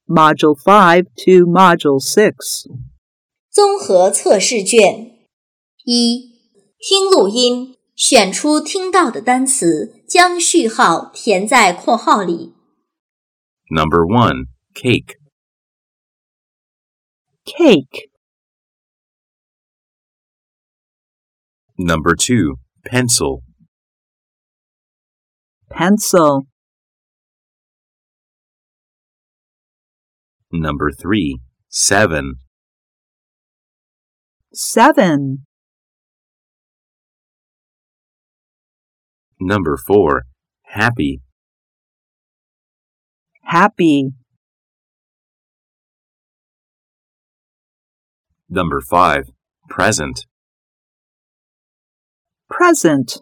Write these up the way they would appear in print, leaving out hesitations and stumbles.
Module 5 to Module 6. 综合测试卷1，听录音，选出听到的单词，将序号填在括号里。 Number 1. Cake. Cake. Number 2. Pencil. Pencil. Number 3. 7. 7. Number 4. Happy. Happy. Number 5. Present. Present.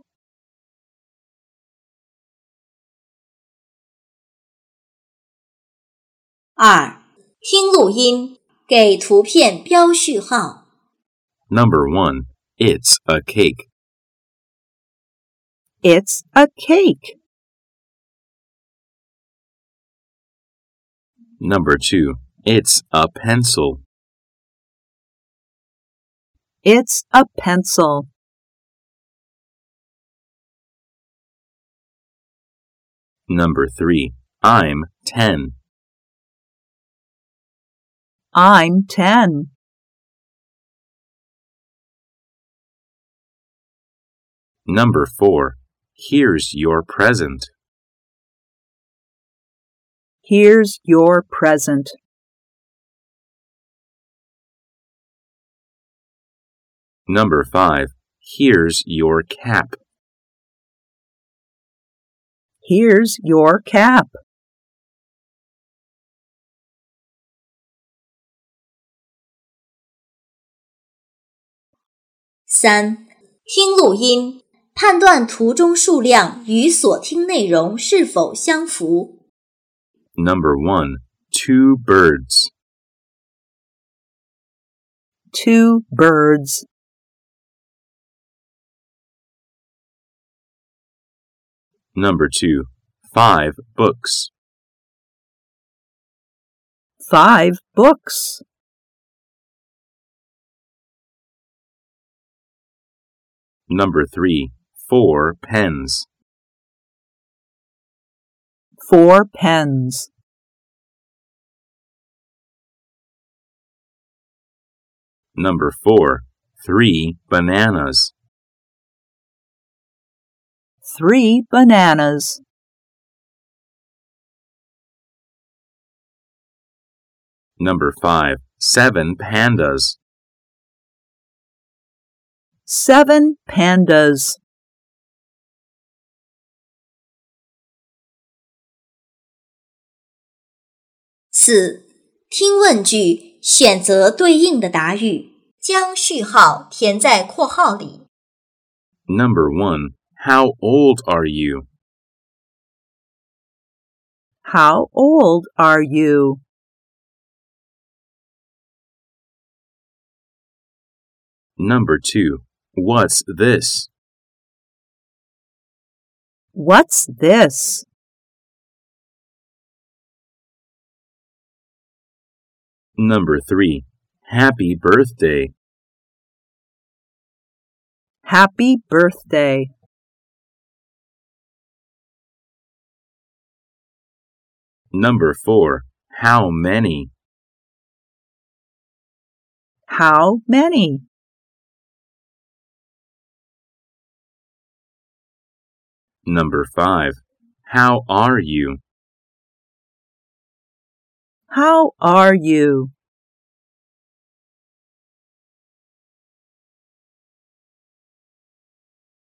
2，听录音，给图片标序号。 Number 1. It's a cake. It's a cake. Number 2. It's a pencil. It's a pencil. Number 3. I'm 10. I'm 10. Number 4. Here's your present. Here's your present. Number 5. Here's your cap. Here's your cap. 3，听录音，判断图中数量与所听内容是否相符。 Number 1. 2 birds. 2 birds. Number 2. 5 books. 5 books. Number 3. 4 pens. 4 pens. Number 4. 3 bananas. 3 bananas. Number 5. 7 pandas. 7 pandas. (4) 听问句，选择对应的答语，将序号填在括号里。 Number 1. How old are you? How old are you? Number 2. What's this? What's this? Number 3. Happy birthday. Happy birthday. Number 4. How many? How many? Number 5. How are you? How are you?